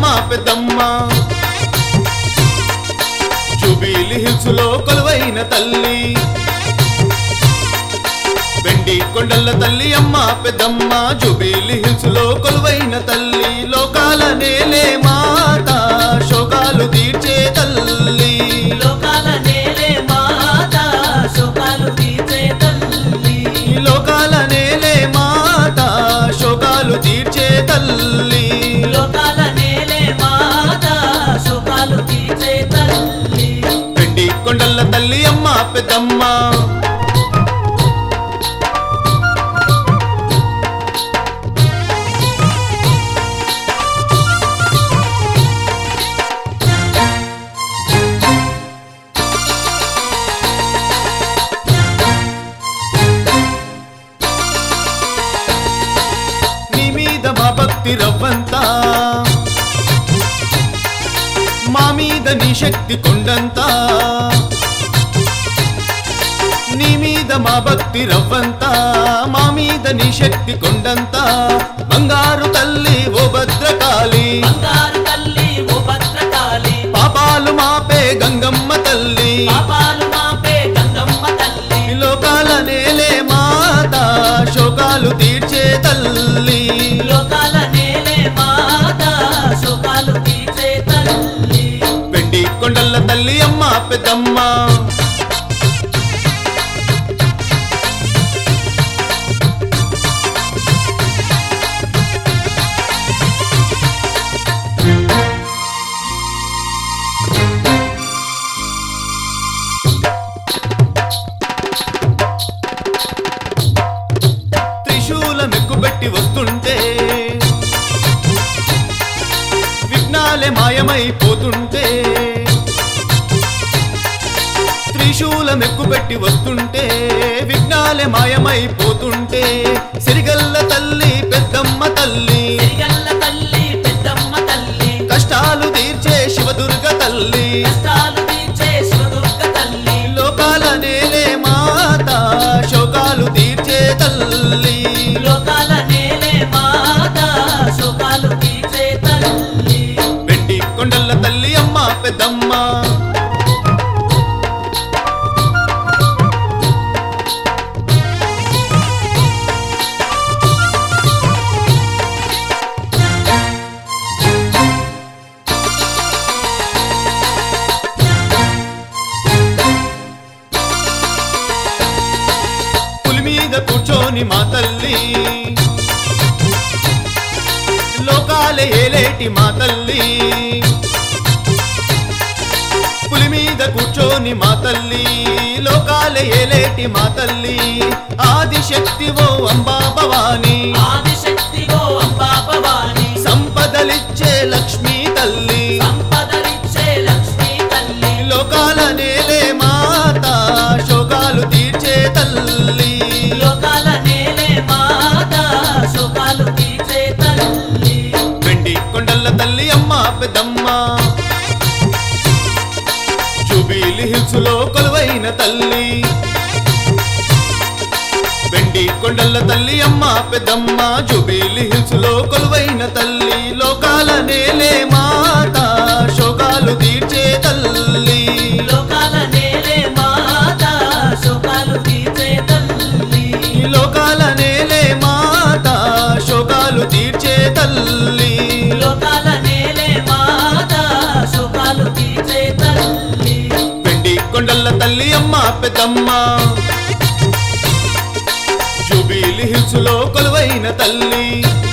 పెద్దమ్మ jubilee hills లో కొలువైన తల్లి వెండి కొండల తల్లి అమ్మ పెద్దమ్మ జూబిలీ హిల్స్ లో కొలువైన తల్లి లోకాల నేలే మాత శోకాలు తీర్చే తల్లి లోకాల నేలే మాత శోకాలు తీర్చే తల్లి లోకాల నేలే మాత శోకాలు తీర్చే తల్లి లోకాల నేలే మాత శోకాలు తీర్చే తల్లి వెండి కొండల తల్లి అమ్మ పెద్దమ్మ భక్తి రవ్వంతా మా మీద నీ శక్తి కొండంతా నీ మీద మా భక్తి రవ్వంతా మా మీద నీ శక్తి కొండంతా బంగారు తల్లి ఓ భద్రకాళి బంగారు తల్లి ఓ భద్రకాళి పాపాలు మాపే గంగమ్మ తల్లి పాపాలు మాపే గంగమ్మ తల్లి లోకాల నేలే మాత శోకాలు తీర్చే తల్లి లోకాల నేలే మాత శోకాలు తీర్చే తల్లి వెండి కొండల తల్లి అమ్మ పెద్దమ్మ త్రిశూలం ఎక్కుబెట్టి వస్తుంటే విఘ్నాలే మాయమైపోతుంటే త్రిశూలం ఎక్కుబెట్టి వస్తుంటే విఘ్నాలే మాయమైపోతుంటే సిరిగల్ల తల్లి పెద్దమ్మ తల్లి సిరిగల్ల తల్లి పెద్దమ్మ తల్లి కష్టాలు తీర్చే శివదుర్గ తల్లి కష్టాలు తీర్చే శివదుర్గ తల్లి లోకాల నేలే మాత శోకాలు తీర్చే తల్లి లోకాల నేలే మాత శోకాలు తీర్చే తల్లి వెండి కొండల తల్లి అమ్మ పెద్దమ్మ పులి మీద కూర్చొని మా తల్లి లోకాలే ఏలేటి మా తల్లి పులి మీద కూర్చొని మా తల్లి లోకాలే ఏలేటి మా తల్లి ఆదిశక్తి ఓ అంబా భవాని ఆదిశక్తి ఓ అంబా భవాని సంపదలిచ్చే లక్ష్మీ తల్లి సంపదలిచ్చే లక్ష్మీ తల్లి లోకాల నేలే మాత శోకాలు తీర్చే తల్లి లోకాల నేలే మాత శోకాలు తీర్చే తల్లి వెండి కొండల తల్లి అమ్మ పెద్దమ్మ జూబిలీ హిల్స్ లో కొలువైన తల్లి వెండి కొండల తల్లి అమ్మ పెద్దమ్మ జూబిలీ హిల్స్ లో కొలువైన తల్లి లోకాల నేలే మాత శోకాలు తీర్చే తల్లి లోకాల నేలే మాత శోకాలు తీర్చే తల్లి లోకాల నేలే మాత శోకాలు తీర్చే తల్లి లోకాల నేలే మాత శోకాలు తీర్చే తల్లి వెండి కొండల తల్లి అమ్మ పెద్దమ్మ జూబిలీ హిల్స్ లో కొలువైన తల్లి